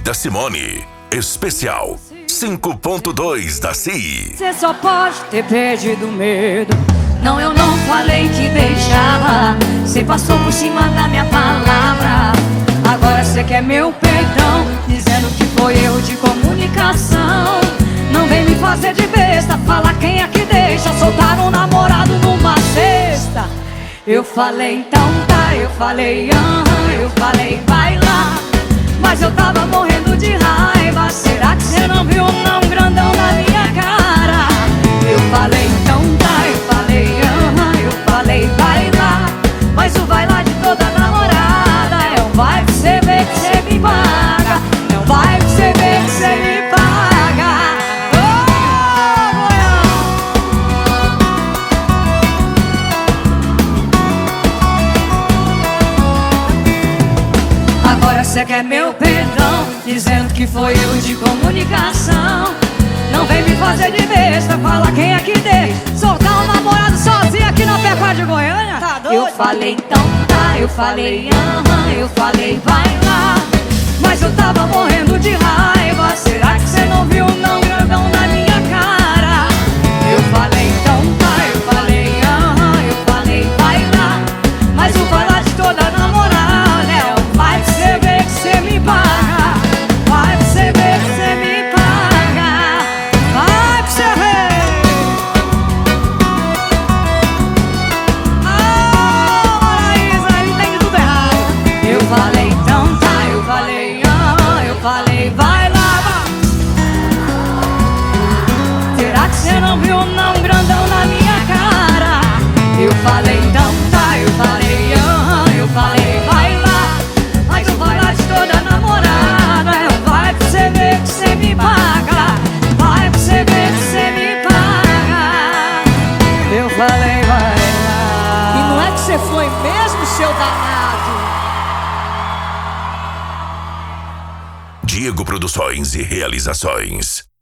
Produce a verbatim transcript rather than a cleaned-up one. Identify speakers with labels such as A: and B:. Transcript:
A: da Simone. Especial cinco ponto dois da C I.
B: Você só pode ter perdido medo. Não, eu não falei que deixava. Você passou por cima da minha palavra. Agora você quer meu perdão, dizendo que foi erro de comunicação. Não vem me fazer de besta, falar quem é que deixa soltar um namorado numa cesta. Eu falei então tá, eu falei aham, eu falei vai lá. Mas eu tava morrendo de raiva. Será que você não viu não grandão na minha cara? Eu falei então tá, eu falei aham, eu falei vai lá. Mas o vai lá de toda namorada é um vai que você vê que você me paga. É um vai que você vê que você me paga. Oh, agora você quer meu perdão, dizendo que foi erro de comunicação. Não vem me fazer de besta, fala quem é que deixa soltar um namorado sozinho aqui na Pecuária de Goiânia. Tá doido? Eu falei então tá, eu falei aham, eu falei vai lá. Mas eu tava morrendo de raiva. Será que você não viu não grandão na minha cara? Eu falei então tá, eu falei aham, eu falei vai lá. Mas o vai lá de toda namorada é o vai que você vê que você me paga. Vai que você vê que você me paga. Vai que você vê. Ah, Maraísa, ele tem tudo errado. Eu falei então tá, eu falei aham, eu falei vai lá. Será que você não viu não grandão na minha cara? Eu falei então tá, eu falei aham, eu falei vai lá. Mas o vai lá de toda namorada é um vai pra você ver que você me paga. Vai pra você ver que você me paga. Eu falei vai lá.
C: E não é que você foi mesmo, seu danado?
A: Diego Produções e Realizações.